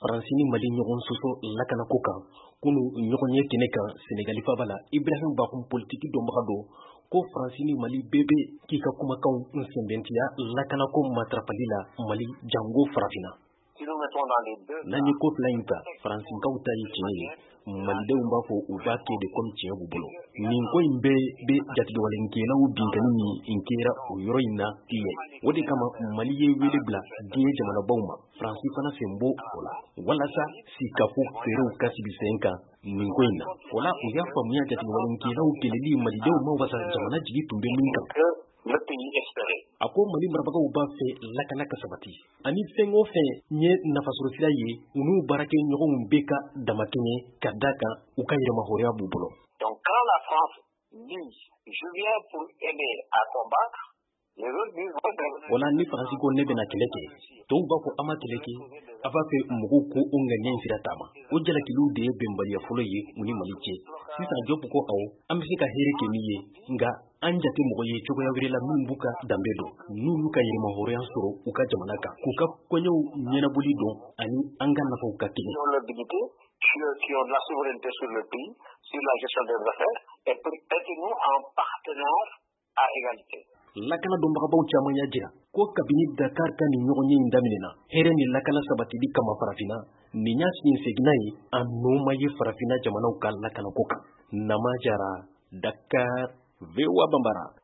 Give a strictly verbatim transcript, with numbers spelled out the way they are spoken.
Faransi ni Mali ɲɔgɔn soso lakanako kan kunu ɲɔgɔn ye kɛnɛ kan Senegali faba la Ibrahim Bakhoum politiki dɔnbaga don ko Faransi ni Mali bɛɛ bɛ k'i ka kumakanw sɛnbɛntiya lakanako matarafali la Mali jango farafinna. N'an ye ko fila in ta Faransinkaw ta ye tiɲɛ ye Malidenw b'a fɔ u b'a kɛ de comme tiɲɛ b'u bolo. Nin ko in bɛɛ bɛ jatigɛwalenkɛlaw binkani min kɛra o yɔrɔ in na ye. O de kama Mali ye wele bila diɲɛ jamanabaw ma Faransi fana sen bɔ o la walasa sikafo feerew ka sigi sen kan nin ko in na. O la u y'a faamuya jatigɛwalenkɛlaw kɛlɛli Malidenw ma wasa jamana jigi tun bɛ min kan. A ko Mali marabagaw b'a fɛ lakana ka sabati ani fɛn o fɛn ye nafasɔrɔsira ye u n'u baarakɛ ɲɔgɔnw bɛ ka damatɛmɛ ka da kan u ka yɛrɛmahɔrɔya b'u bolo. Donc quand la France dit je viens pour aider à combattre, o la ni Faransi ko ne bɛna kɛlɛ kɛ tɔw b'a fɔ an ma kɛlɛ kɛ a b'a fɛ mɔgɔw ko o ŋaniya sira taama o jalakiliw de ye bɛnbaliya fɔlɔ ye u ni Mali cɛ sisan Jɔpu ko awɔ an bɛ se ka hɛrɛ kɛ min ye nka an jate mɔgɔ ye cogoya wɛrɛ la min b'u ka danbe don n'olu ka yɛrɛmahɔrɔya sɔrɔ u ka jamana kan k'u ka kɔɲɔw ɲɛnaboli don ani an ka nafaw ka kelen. Qui ont de la souveraineté sur le pays, sur la gestion des affaires, et pour être nous en partenaire à égalité. Lakana dɔnbagabaw caman y'a jira ko kabini Dakar ka nin ɲɔgɔn ye in daminɛna hɛrɛ ni lakana sabatili kama farafina nin y'a sigi seginna ye a nɔ ma ye farafina jamanaw ka lakanako kan. Nama Jara, Dakar, V O A Bambara.